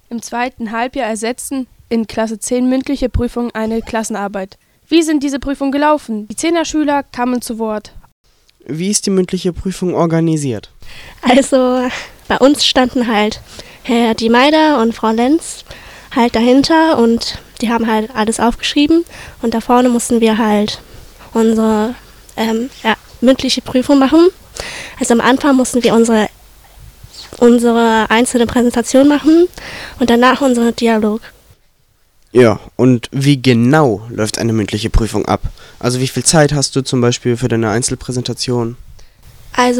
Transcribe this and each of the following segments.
Im zweiten Halbjahr ersetzten in Klasse 10 mündliche Prüfungen eine Klassenarbeit. Wie sind diese Prüfungen gelaufen? Die 10er-Schüler kamen zu Wort. Wie ist die mündliche Prüfung organisiert? Also bei uns standen halt Herr Diemeider und Frau Lenz halt dahinter und die haben halt alles aufgeschrieben und da vorne mussten wir halt unsere mündliche Prüfung machen. Also am Anfang mussten wir unsere einzelne Präsentation machen und danach unseren Dialog. Ja, und wie genau läuft eine mündliche Prüfung ab? Also wie viel Zeit hast du zum Beispiel für deine Einzelpräsentation? Also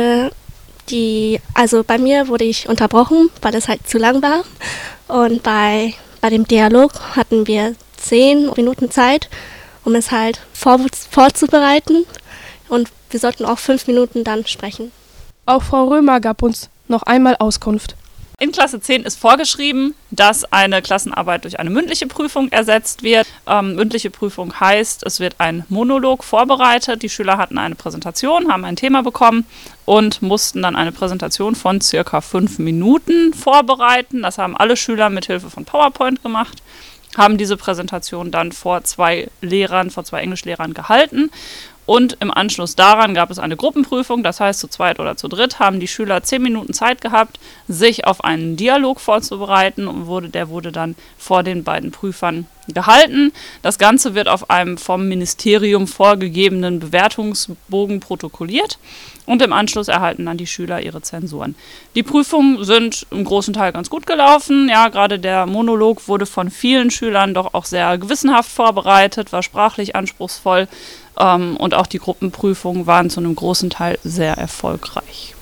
bei mir wurde ich unterbrochen, weil es halt zu lang war. Und bei dem Dialog hatten wir 10 Minuten Zeit, um es halt vorzubereiten. Und wir sollten auch 5 Minuten dann sprechen. Auch Frau Römer gab uns noch einmal Auskunft. In Klasse 10 ist vorgeschrieben, dass eine Klassenarbeit durch eine mündliche Prüfung ersetzt wird. Mündliche Prüfung heißt, es wird ein Monolog vorbereitet. Die Schüler hatten eine Präsentation, haben ein Thema bekommen und mussten dann eine Präsentation von circa 5 Minuten vorbereiten. Das haben alle Schüler mit Hilfe von PowerPoint gemacht, haben diese Präsentation dann vor zwei Englischlehrern gehalten. Und im Anschluss daran gab es eine Gruppenprüfung, das heißt zu zweit oder zu dritt haben die Schüler 10 Minuten Zeit gehabt, sich auf einen Dialog vorzubereiten und der wurde dann vor den beiden Prüfern gehalten. Das Ganze wird auf einem vom Ministerium vorgegebenen Bewertungsbogen protokolliert und im Anschluss erhalten dann die Schüler ihre Zensuren. Die Prüfungen sind im großen Teil ganz gut gelaufen. Ja, gerade der Monolog wurde von vielen Schülern doch auch sehr gewissenhaft vorbereitet, war sprachlich anspruchsvoll und auch die Gruppenprüfungen waren zu einem großen Teil sehr erfolgreich.